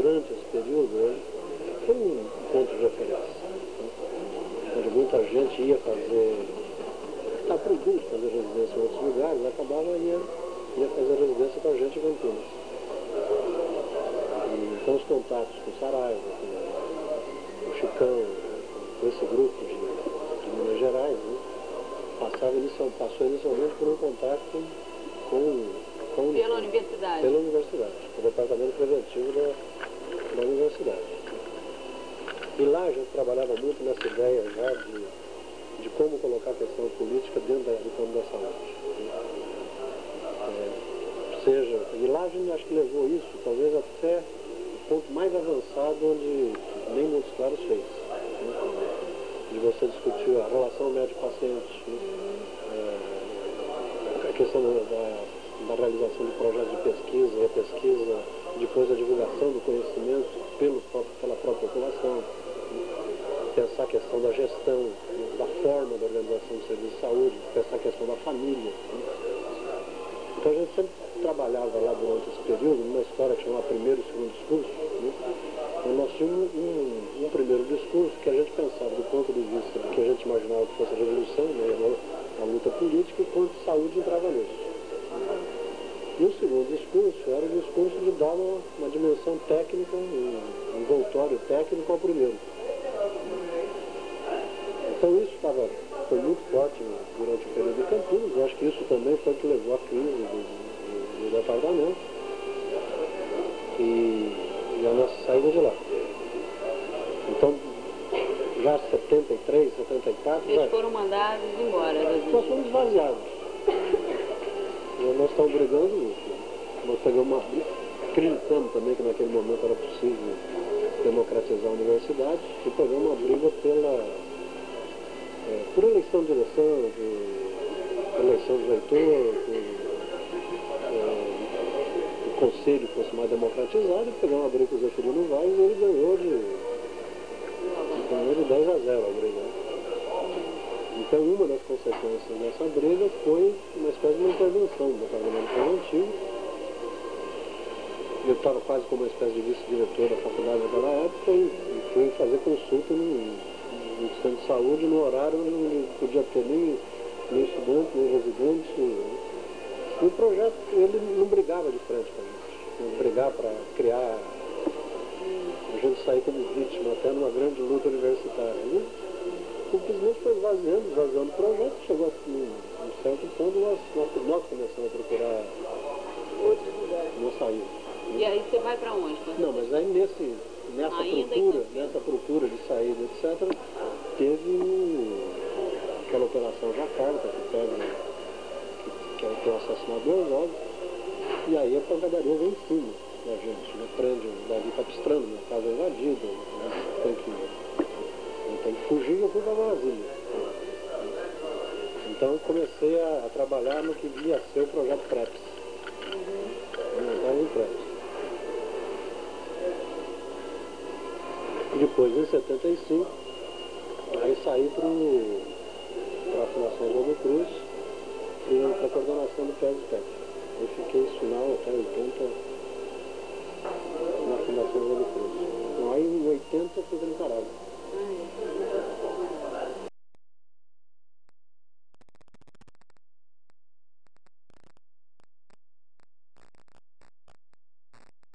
durante esse período, foi um ponto de referência, onde muita gente ia fazer, está proibido fazer residência em outros lugares, acabava ia fazer residência com a gente em Campinas. E, então os contatos com o Saraiva, com o Chicão, com esse grupo de Minas Gerais, né, passou inicialmente por um contato pela universidade. Pela universidade, o departamento preventivo da universidade. E lá a gente trabalhava muito nessa ideia já de como colocar a questão política dentro do campo da saúde. E lá a gente acho que levou isso, talvez até o ponto mais avançado onde nem Montes Claros fez. De você discutir a relação médico-paciente, a questão da realização de projetos de pesquisa, e a pesquisa, depois a divulgação do conhecimento pela própria população, pensar a questão da gestão, da forma da organização do serviço de saúde, pensar a questão da família. Então a gente sempre trabalhava lá durante esse período, numa história que chama primeiro e segundo discurso, e nós tínhamos um primeiro discurso que a gente pensava do ponto de vista do que a gente imaginava que fosse a revolução, né, a luta política, e quanto saúde entrava nisso. E o segundo discurso era o discurso de dar uma dimensão técnica, um envoltório técnico ao primeiro. Então isso foi muito forte durante o período de Campinas. Eu acho que isso também foi o que levou à crise do departamento e a nossa saída de lá. Então, já 73, 74... Eles foram mandados embora. Nós fomos esvaziados. Nós estamos brigando, nós pegamos uma briga, acreditando também que naquele momento era possível democratizar a universidade, e pegamos uma briga por eleição de direção, eleição de reitor, o conselho fosse mais democratizado, e pegamos uma briga com o Zeferino Vaz e ele ganhou de 10 a 0 a briga. Então, uma das consequências dessa briga foi uma espécie de uma intervenção do departamento preventivo. Eu estava quase como uma espécie de vice-diretor da faculdade naquela época e fui fazer consulta no centro de saúde, no horário onde não podia ter nem estudante, nem residente. E o projeto, ele não brigava de frente com a gente, não brigava para criar, a gente sair como vítima até numa grande luta universitária. Simplesmente foi esvaziando o projeto, chegou a um certo ponto, nós começamos a procurar outros lugares. Não saiu. E aí você vai para onde? Não, mas aí nessa procura de saída, etc., teve aquela operação Jacarta, que é o assassinato do Oswaldo, e aí a pancadaria vem em cima da gente, né? Prende o Davi Capistrano, minha casa é invadida, né? Tem que fugir, eu fui para Brasília. Então comecei a trabalhar no que ia ser o projeto PrEPS. Em PrEPS. Depois, em 75, aí saí para a Fundação João Cruz e para a coordenação do PES-PEC. Eu fiquei esse final até 80 na Fundação João Cruz. Então aí em 80 eu fui para Nicarágua.